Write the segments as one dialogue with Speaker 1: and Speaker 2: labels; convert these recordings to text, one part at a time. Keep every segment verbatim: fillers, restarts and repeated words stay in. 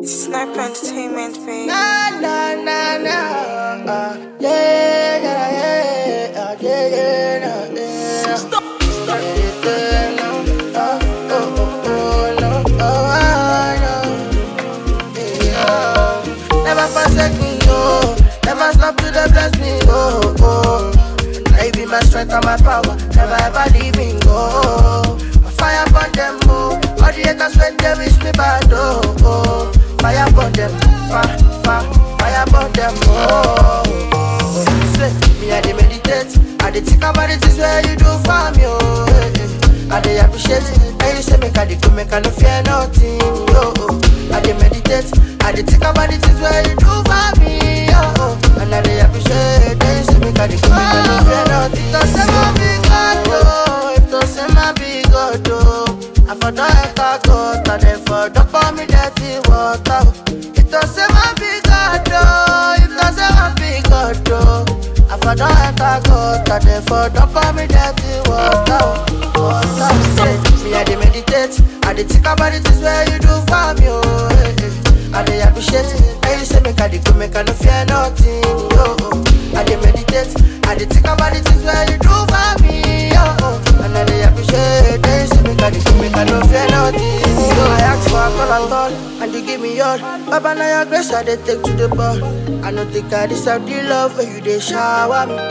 Speaker 1: Sniper Entertainment, baby.
Speaker 2: Na na na na, uh, yeah yeah yeah, uh, yeah yeah yeah. yeah. Stop, stop. Yeah, yeah, no, uh, oh oh oh no, oh I know. Yeah. Never forsake me, oh. Never stop to the bless me, oh oh. Now you be my strength and my power. Never ever leave me, go. Fire upon them, oh. All the haters when they wish me bad, oh oh. Fire upon them, fire, fire, fire upon them, oh, oh. Say, me I dey meditate, I dey think about the things where you do for me, oh, eh, eh. I dey appreciate it, and you say make I dey go, make I no fear nothing, oh, oh. I dey meditate, I dey think about the things where you do for me, oh, oh. And I dey appreciate, and you say make I dey go, make I no fear nothing. If to say my big God, oh, if to say my big God, oh. I for don't enter court, and then for don't pour me dirty water. If to say my big God, oh, if to say my big God, oh. I for don't enter court, and then for don't pour me dirty water. Water, say, me I dey meditate, I dey think about the things where you do for me, oh, eh, eh. I dey appreciate it, and you say make I dey go, make I no fear nothing, oh, oh. I dey meditate, I dey think about the things where you do for me, oh, oh. And I dey appreciate, and you say make I dey go, make I no fear nothing, oh. I ask for a call and all, and you give me all. Baba, now your grace I dey take to the ball. I no think I deserve the love when you dey shower me.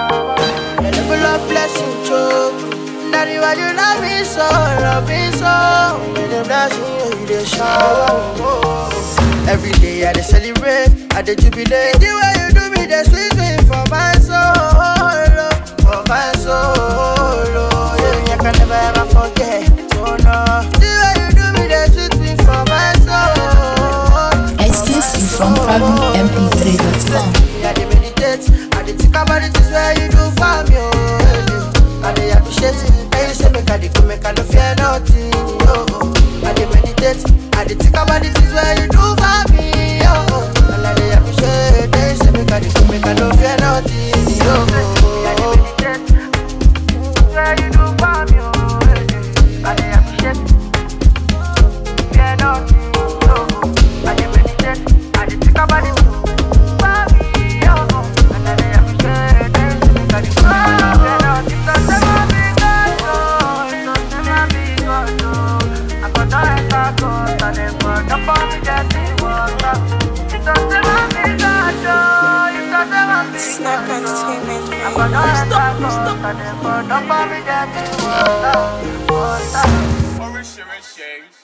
Speaker 2: Your level of blessing choke. Daddy, why you love me so, love me so? When you dey bless me, when you dey shower me. Every day I dey celebrate, I dey jubilate. The way you do me, dey sweet me for my soul, for my soul. Yeah, I can never ever forget, oh no. The way you do me, dey sweet me for my soul.
Speaker 3: Exclusive from private m p three dot com.
Speaker 2: I dey meditate, I dey think about the things where you do for me, oh. I dey appreciate it, and you say make I dey go, make I no fear nothing, oh. I dey meditate, I dey think about the things where you do for me, oh. And I dey appreciate it, and you say make I dey go, make I no fear nothing, oh. I dey meditate, where you do for me, oh. I dey appreciate it, fear nothing, oh. I dey meditate, I dey think about the things for me, oh. And I dey appreciate it, and you say make I dey go, make I no fear nothing.
Speaker 1: Sniper Entertainment, baby.
Speaker 2: Stop, stop.
Speaker 4: Oríṣiríṣi